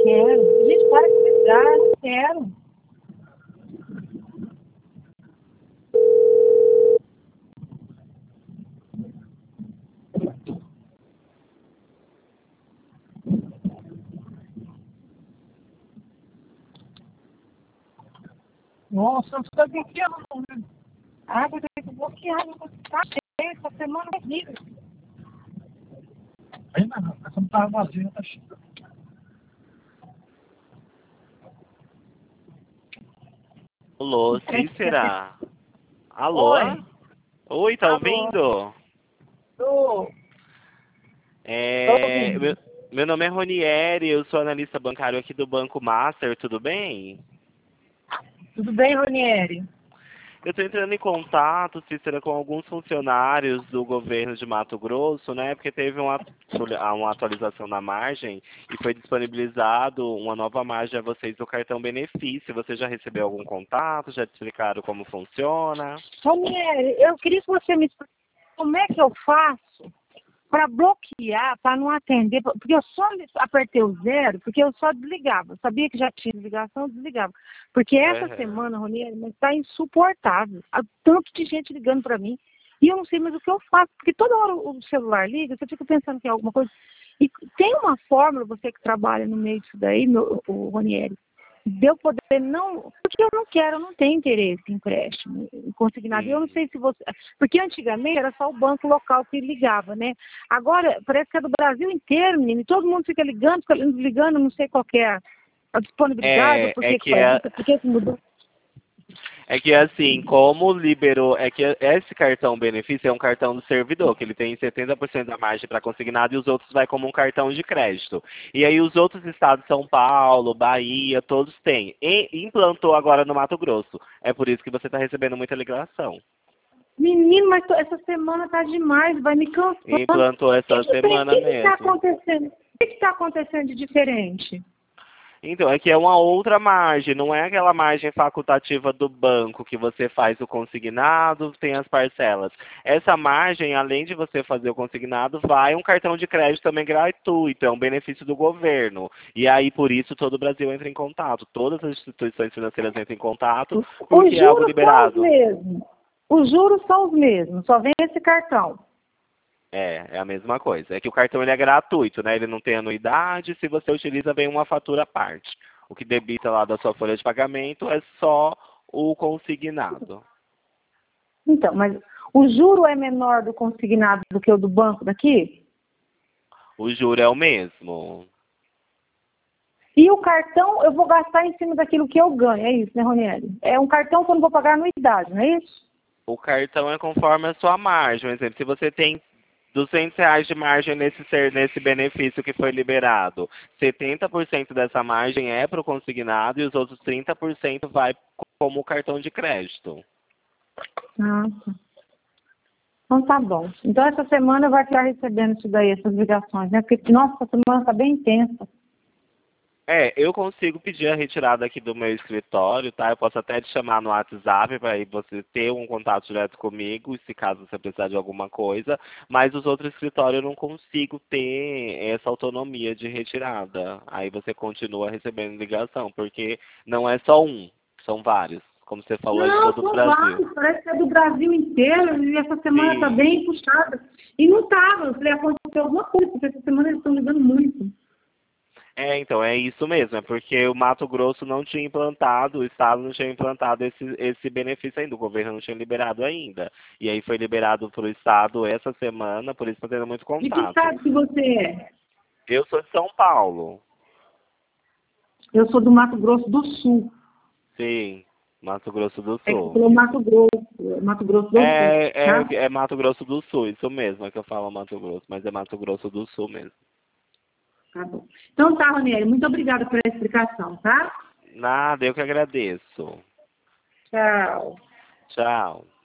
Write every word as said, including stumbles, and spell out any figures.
quero. Gente, para de brigar, eu não quero. Nossa, você está bloqueando, né? Ah, vou ter que bloquear, não vou ficar cheio, essa semana é horrível. Ainda não, essa não tá vazia, tá cheia. Alô, Cícera? Alô? Oi. Oi, tá Alô. ouvindo? Tô. Tô É, ouvindo. meu, meu nome é Ronieri, eu sou analista bancário aqui do Banco Master, tudo bem? Tudo bem, Ronieri? Eu estou entrando em contato, Cícera, com alguns funcionários do governo de Mato Grosso, né? Porque teve uma, uma atualização na margem e foi disponibilizado uma nova margem a vocês do cartão benefício. Você já recebeu algum contato? Já te explicaram como funciona? Ronieri, eu queria que você me explicasse como é que eu faço para bloquear, para não atender, porque eu só apertei o zero, porque eu só desligava. Eu sabia que já tinha desligação, eu desligava. Porque essa É. semana, Ronieri, está insuportável. Há tanto de gente ligando para mim. E eu não sei mais o que eu faço, porque toda hora o celular liga, você fica pensando que é alguma coisa. E tem uma fórmula, você que trabalha no meio disso daí, meu, o Ronieri, de eu poder não. Porque eu não quero, eu não tenho interesse em empréstimo, em consignado. Eu não Hum. sei se você. Porque antigamente era só o banco local que ligava, né? Agora, parece que é do Brasil inteiro, menino. E todo mundo fica ligando, fica ligando, não sei qual que é a disponibilidade, ou É, por é que que que faz é, isso, por que que mudou. é que assim, como liberou, é que esse cartão benefício é um cartão do servidor, que ele tem setenta por cento da margem para consignado e os outros vai como um cartão de crédito. E aí os outros estados, São Paulo, Bahia, todos têm. E implantou agora no Mato Grosso. É por isso que você está recebendo muita ligação. Menino, mas tô- essa semana tá demais, vai me cansando. Implantou O essa que semana está mesmo. acontecendo? O que está acontecendo de diferente? Então, é que é uma outra margem, não é aquela margem facultativa do banco que você faz o consignado, tem as parcelas. Essa margem, além de você fazer o consignado, vai um cartão de crédito também gratuito, é um benefício do governo. E aí, por isso, todo o Brasil entra em contato, todas as instituições financeiras entram em contato, Os porque é algo juros são os liberado. mesmos. Os juros são os mesmos, só vem esse cartão. É, é a mesma coisa. É que o cartão ele é gratuito, né? Ele não tem anuidade, se você utiliza, vem uma fatura à parte. O que debita lá da sua folha de pagamento é só o consignado. Então, mas o juro é menor do consignado do que o do banco daqui? O juro é o mesmo. E o cartão eu vou gastar em cima daquilo que eu ganho, é isso, né, Ronieri? É um cartão que eu não vou pagar anuidade, não é isso? O cartão é conforme a sua margem. Por exemplo, se você tem duzentos reais de margem nesse, ser, nesse benefício que foi liberado, setenta por cento dessa margem é para o consignado e os outros trinta por cento vai como cartão de crédito. Ah, tá. Então tá bom. Então essa semana vai estar recebendo isso daí, essas ligações, né? Porque, nossa, essa semana tá bem intensa. É, eu consigo pedir a retirada aqui do meu escritório, tá? Eu posso até te chamar no WhatsApp para você ter um contato direto comigo, se caso você precisar de alguma coisa. Mas os outros escritórios eu não consigo ter essa autonomia de retirada. Aí você continua recebendo ligação, porque não é só um, são vários. Como você falou, é de Não, todo o são Brasil. vários, parece que é do Brasil inteiro e essa semana tá Sim. bem puxada. E não tava, eu falei, aconteceu alguma coisa, porque essa semana eles estão ligando muito. É, então, é isso mesmo. É porque o Mato Grosso não tinha implantado, o Estado não tinha implantado esse, esse benefício ainda, o governo não tinha liberado ainda. E aí foi liberado para o Estado essa semana, por isso está tendo muito De que contato. estado que você é? Eu sou de São Paulo. Eu sou do Mato Grosso do Sul. Sim, Mato Grosso do É que Sul. falou Mato Grosso, Mato Grosso do Sul, É, tá? é, é Mato Grosso do Sul, isso mesmo, é que eu falo Mato Grosso, mas é Mato Grosso do Sul mesmo. Tá bom. Então tá, Ronieri, muito obrigada pela explicação, tá? Nada, eu que agradeço. Tchau. Tchau.